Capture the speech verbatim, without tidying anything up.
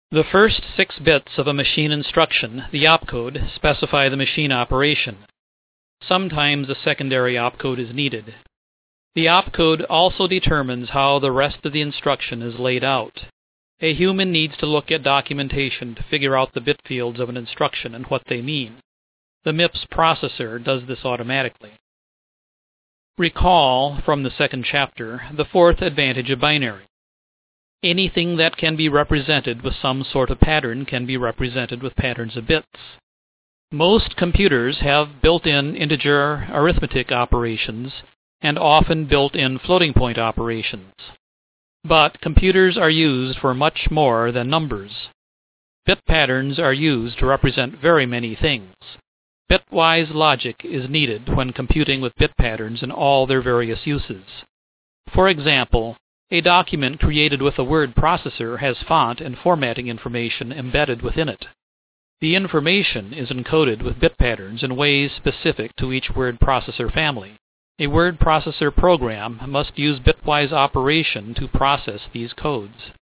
The first six bits of a machine instruction, the opcode, specify the machine operation. Sometimes a secondary opcode is needed. The opcode also determines how the rest of the instruction is laid out. A human needs to look at documentation to figure out the bit fields of an instruction and what they mean. The MIPS processor does this automatically. Recall, from the second chapter, the fourth advantage of binary. Anything that can be represented with some sort of pattern can be represented with patterns of bits. Most computers have built-in integer arithmetic operations and often built-in floating-point operations. But computers are used for much more than numbers. Bit patterns are used to represent very many things. Bitwise logic is needed when computing with bit patterns in all their various uses. For example, a document created with a word processor has font and formatting information embedded within it. The information is encoded with bit patterns in ways specific to each word processor family. A word processor program must use bitwise operation to process these codes.